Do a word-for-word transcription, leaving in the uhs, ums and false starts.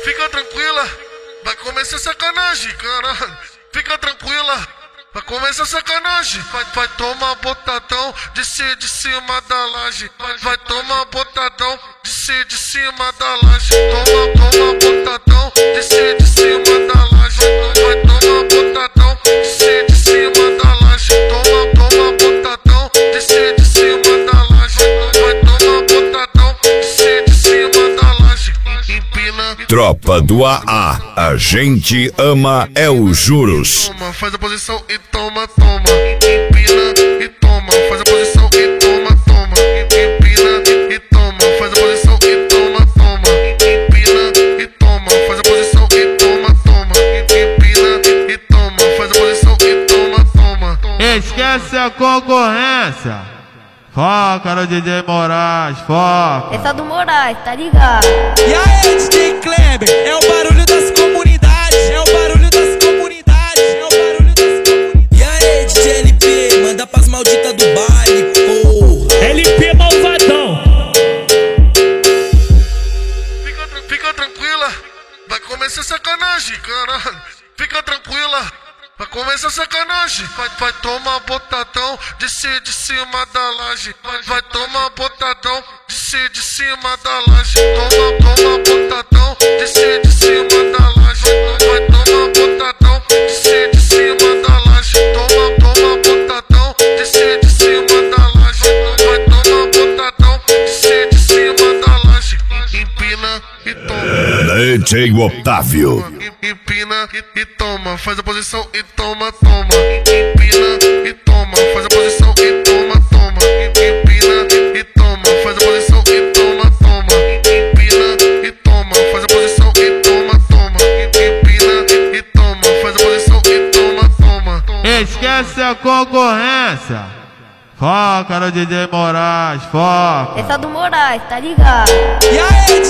Fica tranquila, vai começar sacanagem, caralho. Fica tranquila, vai começar sacanagem. Vai, vai tomar botadão de, ci, de cima da laje. Vai, vai tomar botadão de, ci, de cima da laje. Toma, toma botadão de, ci, de cima da laje. Vai tomar botadão de, ci, de cima da laje. Toma, toma botadão de, ci, de cima da laje. Vai tomar botadão de, ci, de cima da laje. Empina. Tropa do A A, a gente ama é os juros. Toma, faz a posição e toma, toma. Empina e toma, faz a posição e toma, toma. Empina e toma, faz a posição e toma, toma. Empina e toma, faz a posição e toma, toma. Empina e toma, faz a posição e toma, toma. Esquece a concorrência. Foca no D J Moraes, foca. Essa do Moraes, tá ligado? E aí, D J Kleber, é o barulho das comunidades, é o barulho das comunidades, é o barulho das comunidades. E aí, D J L P, manda pras malditas do baile, porra. L P malvadão. Fica, fica tranquila, vai começar sacanagem, caralho. Fica tranquila, vai começar sacanagem. Vai, vai tomar botadão de, ci, de cima da laje. Vai, vai tomar botadão de, ci, de cima da laje. Toma, toma botadão de, ci, de cima da laje. Vai tomar botadão de, ci, de cima da laje. Toma, toma botadão de, ci, de cima da laje. Vai tomar botadão de, ci, de cima da laje. Empina e toma. D J Otávio. Empina e, e toma, faz a posição e toma, toma. Empina e toma, faz a posição e toma, toma. Empina e toma, faz a posição e toma, toma. Empina e toma, faz a posição e toma, toma. Empina e toma, faz a posição e toma, toma. Esquece a concorrência. Foca no D J Moraes, foca. Essa do Moraes, tá ligado? E aí,